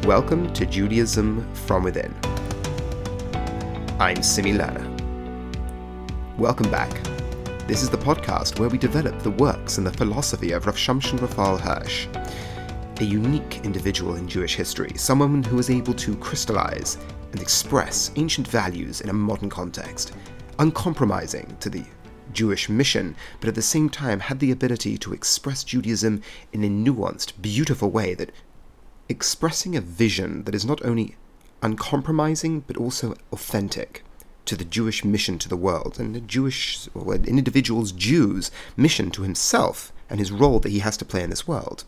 Welcome to Judaism from Within. I'm Simi Lerner. Welcome back. This is the podcast where we develop the works and the philosophy of Rav Shamshon Raphael Hirsch, a unique individual in Jewish history, someone who was able to crystallize and express ancient values in a modern context, uncompromising to the Jewish mission, but at the same time had the ability to express Judaism in a nuanced, beautiful way, that expressing a vision that is not only uncompromising but also authentic to the Jewish mission to the world, and an individual's Jew's mission to himself and his role that he has to play in this world.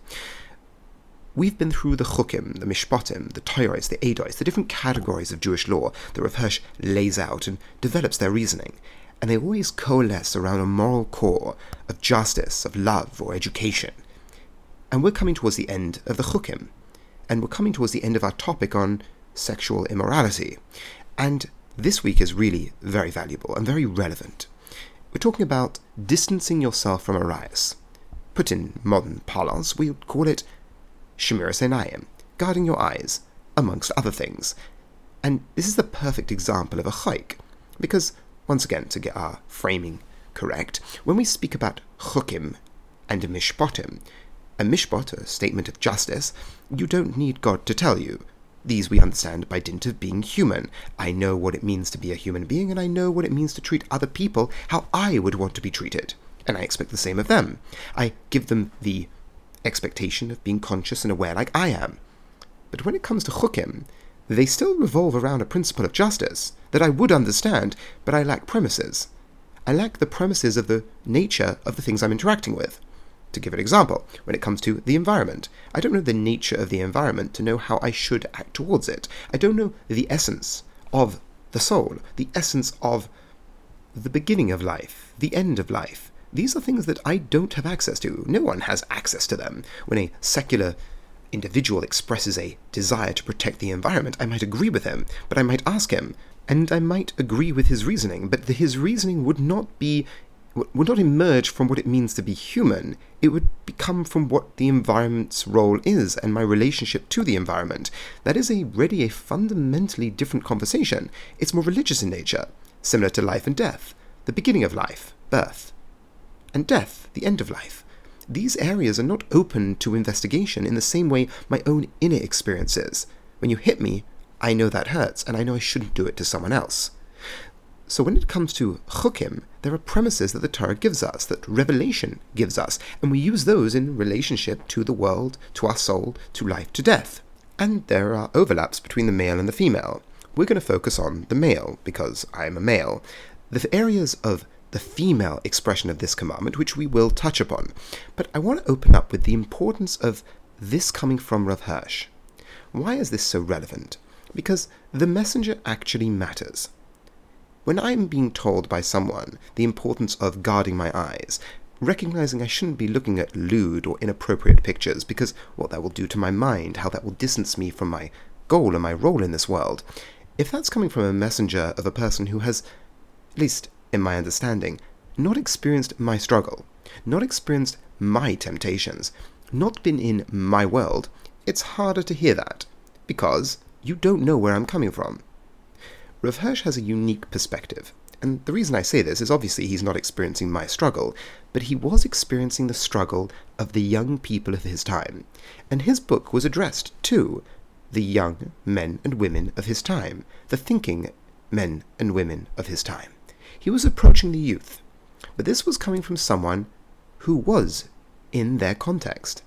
We've been through the Chukim, the Mishpatim, the Toros, the Eidos, the different categories of Jewish law that Rav Hirsch lays out and develops their reasoning, and they always coalesce around a moral core of justice, of love, or education. And we're coming towards the end of the Chukim, and we're coming towards the end of our topic on sexual immorality. And this week is really very valuable and very relevant. We're talking about distancing yourself from Arias. Put in modern parlance, we would call it Shemiras Einayim, guarding your eyes, amongst other things. And this is the perfect example of a chayk, because, once again, to get our framing correct, when we speak about chukim and a mishpatim, a mishpat, a statement of justice, you don't need God to tell you. These we understand by dint of being human. I know what it means to be a human being, and I know what it means to treat other people how I would want to be treated. And I expect the same of them. I give them the expectation of being conscious and aware like I am. But when it comes to chukim, they still revolve around a principle of justice that I would understand, but I lack premises. I lack the premises of the nature of the things I'm interacting with. To give an example, when it comes to the environment, I don't know the nature of the environment to know how I should act towards it. I don't know the essence of the soul, the essence of the beginning of life, the end of life. These are things that I don't have access to. No one has access to them. When a secular individual expresses a desire to protect the environment, I might agree with him, but I might ask him, and I might agree with his reasoning, but his reasoning would not emerge from what it means to be human. It would come from what the environment's role is and my relationship to the environment. That is already a fundamentally different conversation. It's more religious in nature, similar to life and death, the beginning of life, birth, and death, the end of life. These areas are not open to investigation in the same way my own inner experience is. When you hit me, I know that hurts, and I know I shouldn't do it to someone else. So when it comes to chukim, there are premises that the Torah gives us, that revelation gives us, and we use those in relationship to the world, to our soul, to life, to death. And there are overlaps between the male and the female. We're going to focus on the male, because I am a male. The areas of the female expression of this commandment, which we will touch upon. But I want to open up with the importance of this coming from Rav Hirsch. Why is this so relevant? Because the messenger actually matters. When I'm being told by someone the importance of guarding my eyes, recognizing I shouldn't be looking at lewd or inappropriate pictures because what that will do to my mind, how that will distance me from my goal and my role in this world, if that's coming from a messenger of a person who has, at least in my understanding, not experienced my struggle, not experienced my temptations, not been in my world, it's harder to hear that, because you don't know where I'm coming from. Rav Hirsch has a unique perspective, and the reason I say this is obviously he's not experiencing my struggle, but he was experiencing the struggle of the young people of his time, and his book was addressed to the young men and women of his time, the thinking men and women of his time. He was approaching the youth, but this was coming from someone who was in their context.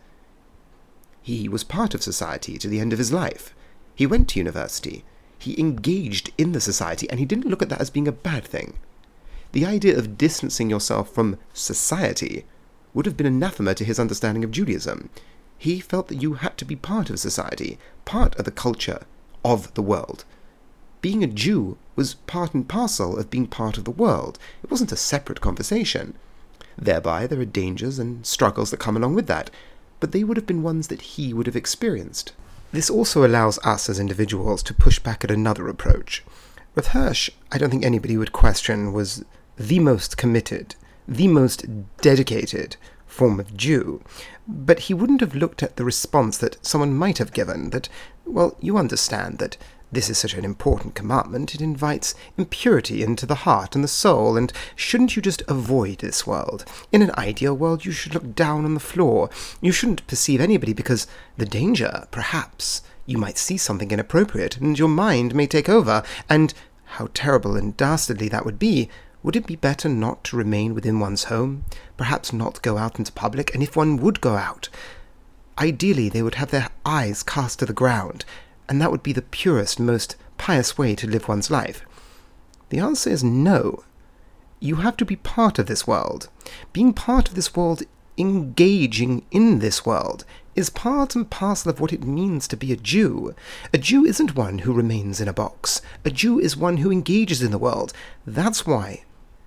He was part of society to the end of his life. He went to university. He engaged in the society, and he didn't look at that as being a bad thing. The idea of distancing yourself from society would have been anathema to his understanding of Judaism. He felt that you had to be part of society, part of the culture of the world. Being a Jew was part and parcel of being part of the world. It wasn't a separate conversation. Thereby, there are dangers and struggles that come along with that, but they would have been ones that he would have experienced. This also allows us as individuals to push back at another approach. Rav Hirsch, I don't think anybody would question, was the most committed, the most dedicated form of Jew, but he wouldn't have looked at the response that someone might have given, that, well, you understand that this is such an important commandment, it invites impurity into the heart and the soul, and shouldn't you just avoid this world? In an ideal world, you should look down on the floor. You shouldn't perceive anybody because the danger, perhaps, you might see something inappropriate, and your mind may take over, and how terrible and dastardly that would be. Would it be better not to remain within one's home? Perhaps not go out into public, and if one would go out, ideally they would have their eyes cast to the ground, and that would be the purest, most pious way to live one's life. The answer is no. You have to be part of this world. Being part of this world, engaging in this world, is part and parcel of what it means to be a Jew. A Jew isn't one who remains in a box. A Jew is one who engages in the world. That's why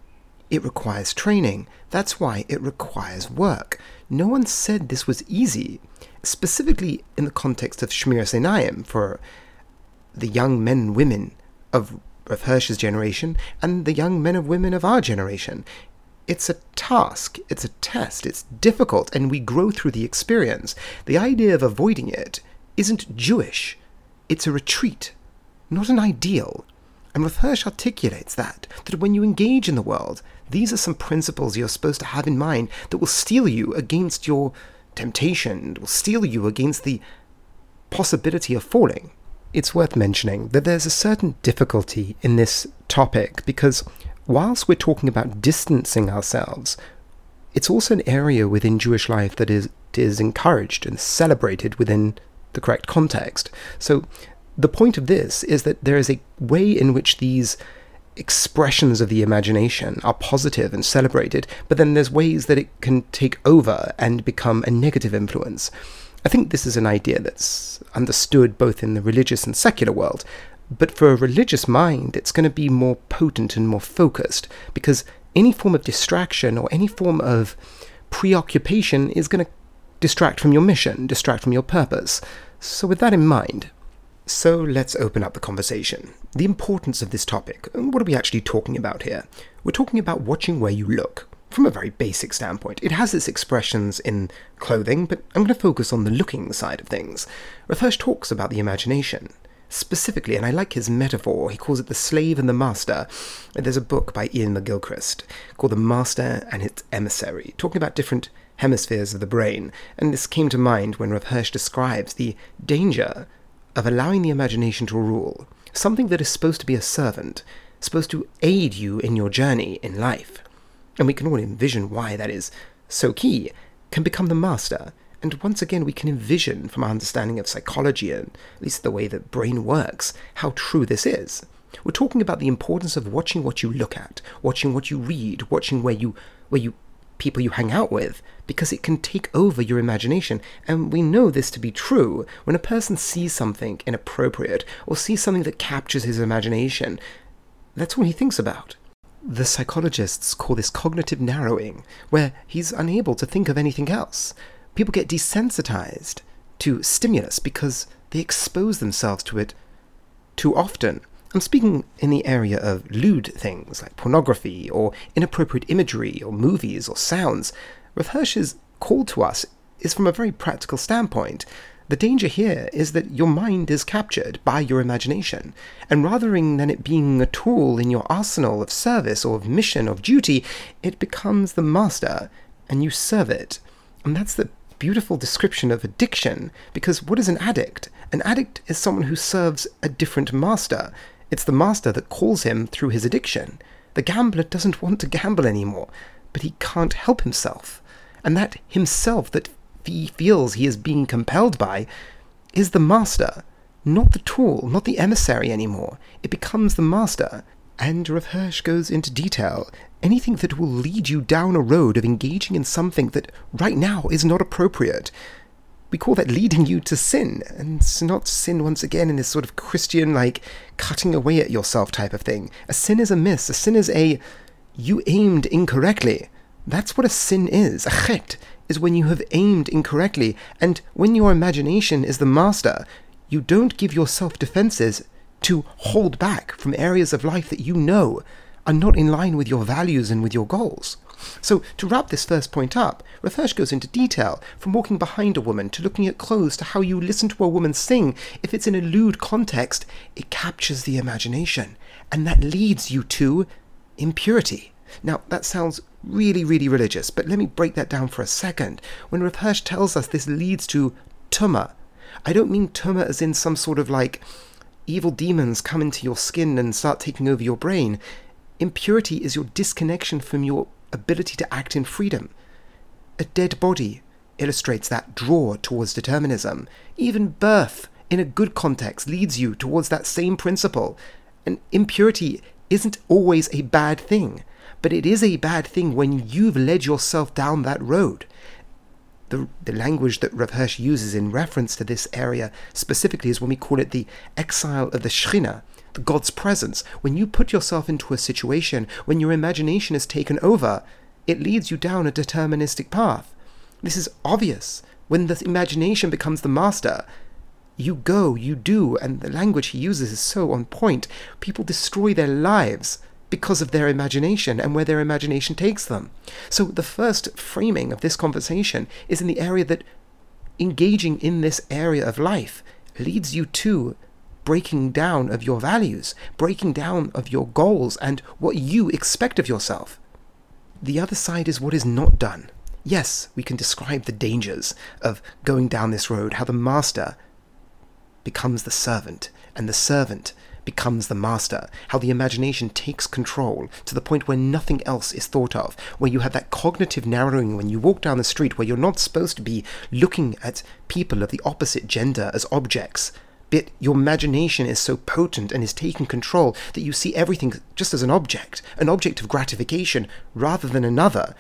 it requires training. That's why it requires work. No one said this was easy, specifically in the context of Shmiras Einayim for the young men and women of Rav Hirsch's generation and the young men and women of our generation. It's a task, it's a test, it's difficult, and we grow through the experience. The idea of avoiding it isn't Jewish. It's a retreat, not an ideal. And Rav Hirsch articulates that when you engage in the world, these are some principles you're supposed to have in mind that will steel you against your temptation, will steel you against the possibility of falling. It's worth mentioning that there's a certain difficulty in this topic because whilst we're talking about distancing ourselves, it's also an area within Jewish life that is encouraged and celebrated within the correct context. So the point of this is that there is a way in which these expressions of the imagination are positive and celebrated, but then there's ways that it can take over and become a negative influence. I think this is an idea that's understood both in the religious and secular world, but for a religious mind, it's going to be more potent and more focused, because any form of distraction or any form of preoccupation is going to distract from your mission, distract from your purpose. So with that in mind, so let's open up the conversation. The importance of this topic. What are we actually talking about here? We're talking about watching where you look. From a very basic standpoint, it has its expressions in clothing, but I'm going to focus on the looking side of things. Rav Hirsch talks about the imagination. Specifically, and I like his metaphor, he calls it the slave and the master. There's a book by Ian McGilchrist called The Master and Its Emissary, talking about different hemispheres of the brain, and this came to mind when Rav Hirsch describes the danger of allowing the imagination to rule, something that is supposed to be a servant, supposed to aid you in your journey in life. And we can all envision why that is so key, can become the master. And once again, we can envision from our understanding of psychology and at least the way the brain works, how true this is. We're talking about the importance of watching what you look at, watching what you read, watching where you people you hang out with, because it can take over your imagination. And we know this to be true. When a person sees something inappropriate or sees something that captures his imagination, that's what he thinks about. The psychologists call this cognitive narrowing, where he's unable to think of anything else. People get desensitized to stimulus because they expose themselves to it too often. I'm speaking in the area of lewd things like pornography or inappropriate imagery or movies or sounds. Rav Hirsch's call to us is from a very practical standpoint. The danger here is that your mind is captured by your imagination, and rather than it being a tool in your arsenal of service or of mission or of duty, it becomes the master and you serve it. And that's the beautiful description of addiction, because what is an addict? An addict is someone who serves a different master. It's the master that calls him through his addiction. The gambler doesn't want to gamble anymore, but he can't help himself. And that himself that he feels he is being compelled by is the master, not the tool, not the emissary anymore. It becomes the master. And Rav Hirsch goes into detail. Anything that will lead you down a road of engaging in something that right now is not appropriate, we call that leading you to sin. And it's not sin, once again, in this sort of Christian, like, cutting away at yourself type of thing. A sin is a miss. A sin is you aimed incorrectly. That's what a sin is. A chet is when you have aimed incorrectly. And when your imagination is the master, you don't give yourself defenses to hold back from areas of life that you know are not in line with your values and with your goals. So, to wrap this first point up, Rav Hirsch goes into detail, from walking behind a woman to looking at clothes to how you listen to a woman sing. If it's in a lewd context, it captures the imagination, and that leads you to impurity. Now, that sounds really, really religious, but let me break that down for a second. When Rav Hirsch tells us this leads to tumah, I don't mean tumah as in some sort of like evil demons come into your skin and start taking over your brain. Impurity is your disconnection from your ability to act in freedom. A dead body illustrates that draw towards determinism. Even birth, in a good context, leads you towards that same principle. And impurity isn't always a bad thing, but it is a bad thing when you've led yourself down that road. The language that Rav Hirsch uses in reference to this area specifically is when we call it the exile of the Shekhinah, the God's presence. When you put yourself into a situation, when your imagination is taken over, it leads you down a deterministic path. This is obvious. When the imagination becomes the master, you go, you do, and the language he uses is so on point. People destroy their lives because of their imagination and where their imagination takes them. So the first framing of this conversation is in the area that engaging in this area of life leads you to breaking down of your values, breaking down of your goals and what you expect of yourself. The other side is what is not done. Yes, we can describe the dangers of going down this road, how the master becomes the servant, and the servant becomes the master, how the imagination takes control to the point where nothing else is thought of, where you have that cognitive narrowing when you walk down the street, where you're not supposed to be looking at people of the opposite gender as objects, but your imagination is so potent and is taking control that you see everything just as an object of gratification, rather than another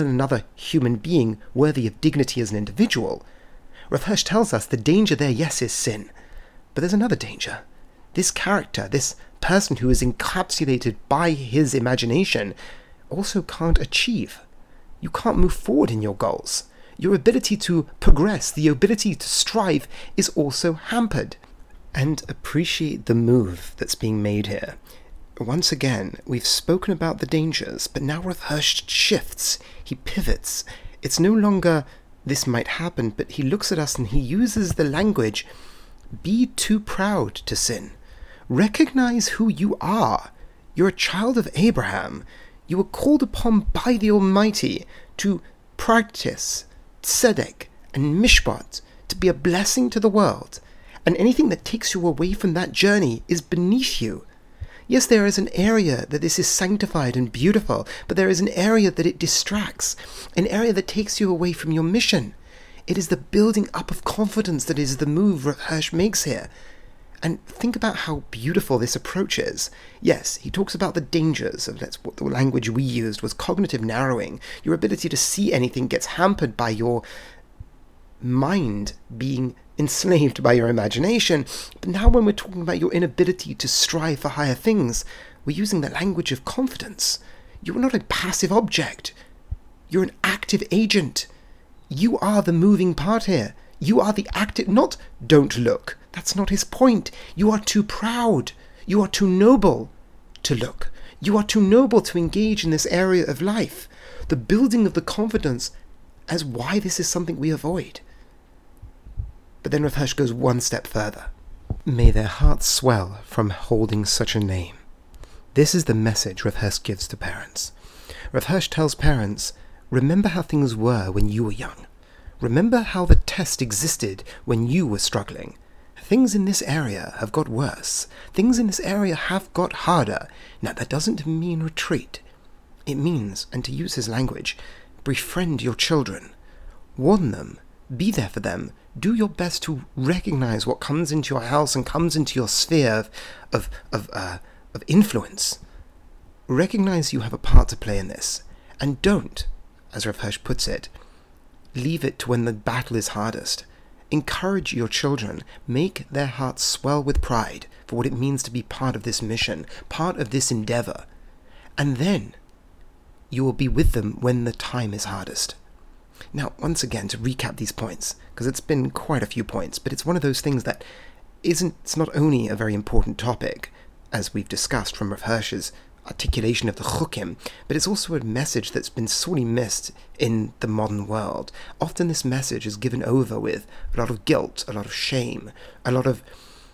human being worthy of dignity as an individual. Rav Hirsch tells us the danger there, yes, is sin, but there's another danger. This character, this person who is encapsulated by his imagination, also can't achieve. You can't move forward in your goals. Your ability to progress, the ability to strive, is also hampered. And appreciate the move that's being made here. Once again, we've spoken about the dangers, but now Rav Hirsch shifts, he pivots. It's no longer this might happen, but he looks at us and he uses the language, be too proud to sin. Recognize who you are. You're a child of Abraham. You were called upon by the Almighty to practice tzedek and mishpat, to be a blessing to the world. And anything that takes you away from that journey is beneath you. Yes, there is an area that this is sanctified and beautiful, but there is an area that it distracts, an area that takes you away from your mission. It is the building up of confidence that is the move Rav Hirsch makes here. And think about how beautiful this approach is. Yes, he talks about the dangers of what the language we used was cognitive narrowing. Your ability to see anything gets hampered by your mind being enslaved by your imagination. But now when we're talking about your inability to strive for higher things, we're using the language of confidence. You're not a passive object. You're an active agent. You are the moving part here. You are the active, not don't look. That's not his point. You are too proud. You are too noble to look. You are too noble to engage in this area of life. The building of the confidence as why this is something we avoid. But then Rav Hirsch goes one step further. May their hearts swell from holding such a name. This is the message Rav Hirsch gives to parents. Rav Hirsch tells parents, remember how things were when you were young. Remember how the test existed when you were struggling. Things in this area have got worse. Things in this area have got harder. Now, that doesn't mean retreat. It means, and to use his language, befriend your children. Warn them. Be there for them. Do your best to recognize what comes into your house and comes into your sphere of influence. Recognize you have a part to play in this. And don't, as Rav Hirsch puts it, leave it to when the battle is hardest. Encourage your children. Make their hearts swell with pride for what it means to be part of this mission, part of this endeavor. And then you will be with them when the time is hardest. Now, once again, to recap these points, because it's been quite a few points, but it's one of those things that it's not only a very important topic, as we've discussed from Rav Hirsch's articulation of the chukim, but it's also a message that's been sorely missed in the modern world. Often this message is given over with a lot of guilt, a lot of shame, a lot of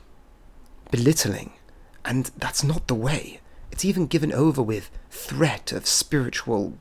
belittling, and that's not the way. It's even given over with threat of spiritual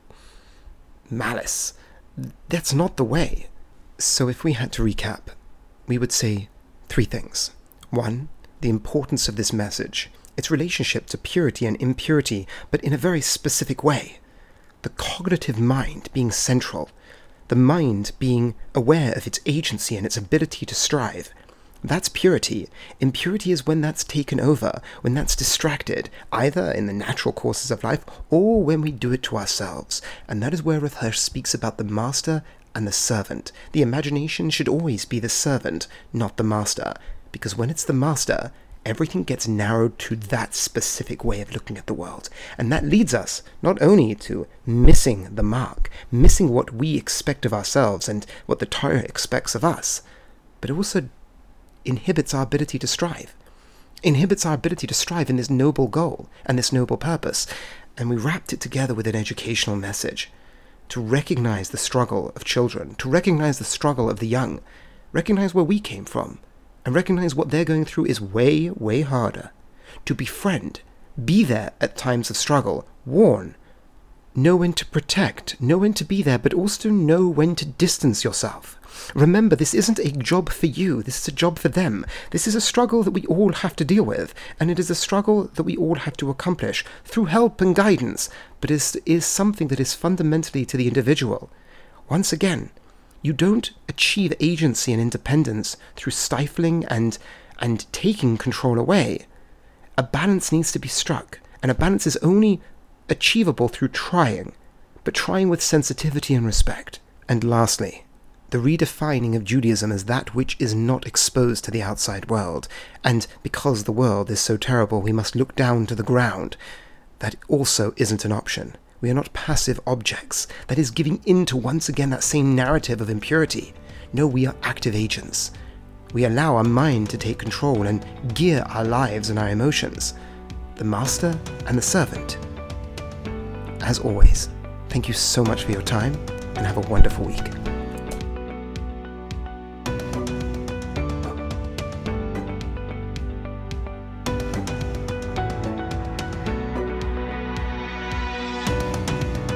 malice. That's not the way. So if we had to recap, we would say 3 things. 1, the importance of this message, its relationship to purity and impurity, but in a very specific way. The cognitive mind being central, the mind being aware of its agency and its ability to strive. That's purity. Impurity is when that's taken over, when that's distracted, either in the natural courses of life or when we do it to ourselves. And that is where Rav Hirsch speaks about the master and the servant. The imagination should always be the servant, not the master, because when it's the master, everything gets narrowed to that specific way of looking at the world. And that leads us not only to missing the mark, missing what we expect of ourselves and what the Torah expects of us, but it also inhibits our ability to strive. Inhibits our ability to strive in this noble goal and this noble purpose. And we wrapped it together with an educational message to recognize the struggle of children, to recognize the struggle of the young, recognize where we came from, and recognize what they're going through is way, way harder. To befriend, be there at times of struggle, warn, know when to protect, know when to be there, but also know when to distance yourself. Remember, this isn't a job for you, this is a job for them. This is a struggle that we all have to deal with, and it is a struggle that we all have to accomplish through help and guidance, but it is something that is fundamentally to the individual. Once again, you don't achieve agency and independence through stifling and taking control away. A balance needs to be struck, and a balance is only achievable through trying, but trying with sensitivity and respect. And lastly, the redefining of Judaism as that which is not exposed to the outside world, and because the world is so terrible we must look down to the ground. That also isn't an option. We are not passive objects. That is giving in to once again that same narrative of impurity. No, we are active agents. We allow our mind to take control and gear our lives and our emotions. The master and the servant. As always, thank you so much for your time and have a wonderful week.